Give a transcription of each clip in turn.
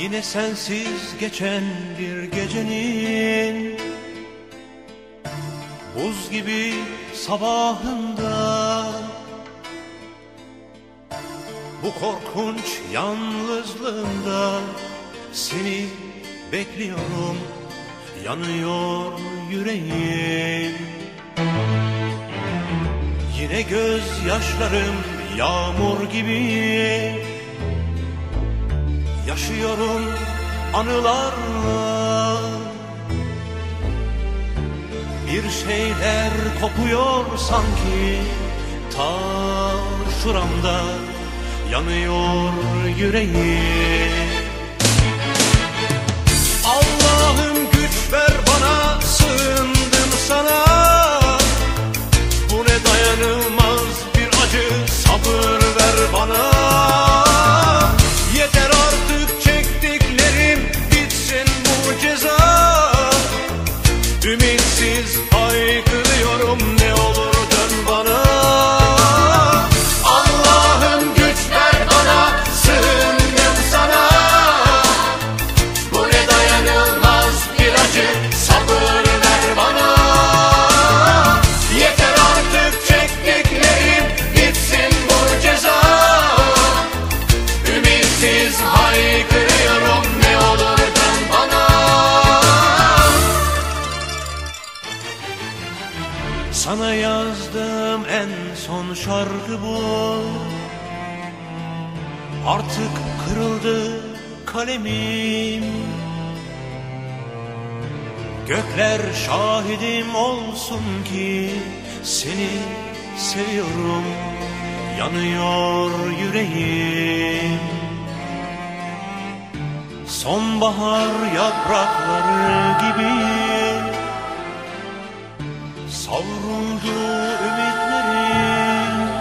Yine sensiz geçen bir gecenin buz gibi sabahında, bu korkunç yalnızlığında seni bekliyorum, yanıyor yüreğim. Yine gözyaşlarım yağmur gibi, yaşıyorum anılarla. Bir şeyler kopuyor sanki, ta şuramda yanıyor yüreğim. Allah'ım güç ver bana, sığındım sana. Bu ne dayanılmaz bir acı, sabır ver bana. Yeter artık çektiklerim, bitsin bu ceza. Ümitsiz haykırıyorum, ne olur dön bana. Allah'ım güç ver bana, sığındım sana. Bu ne dayanılmaz bir acı, sabır ver bana. Yeter artık çektiklerim, bitsin bu ceza. Ümitsiz haykırıyorum, ne olur dön bana. Sana yazdığım en son şarkı bu. Artık kırıldı kalemim. Gökler şahidim olsun ki seni seviyorum, yanıyor yüreğim. Sonbahar yaprakları gibi savruldu ümitlerim.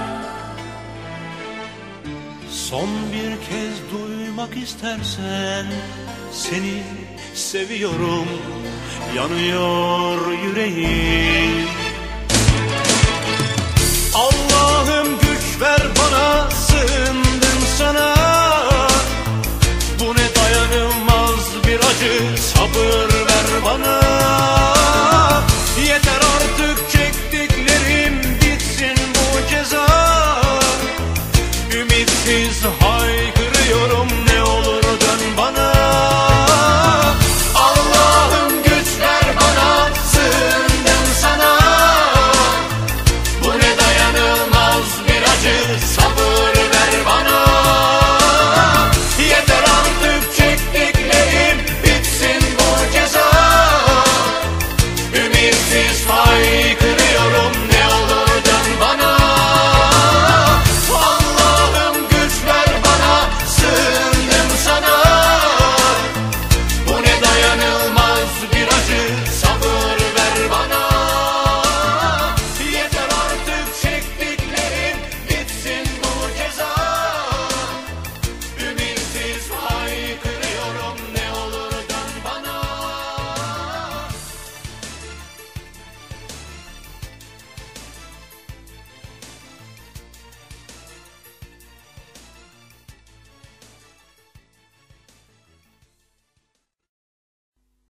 Son bir kez duymak istersen seni seviyorum, yanıyor yüreğim. Allah'ım güç ver bana, sığındım sana. Bu ne dayanılmaz bir acı, sabır